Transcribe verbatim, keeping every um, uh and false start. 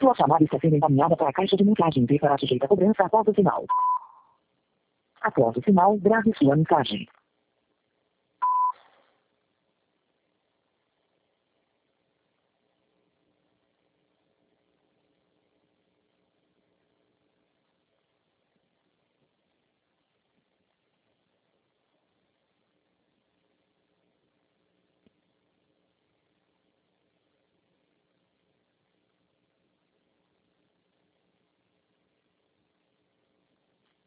Sua chamada está sendo encaminhada para a caixa de mensagens e será sujeita a cobrança após o sinal. Após o sinal, grave sua mensagem.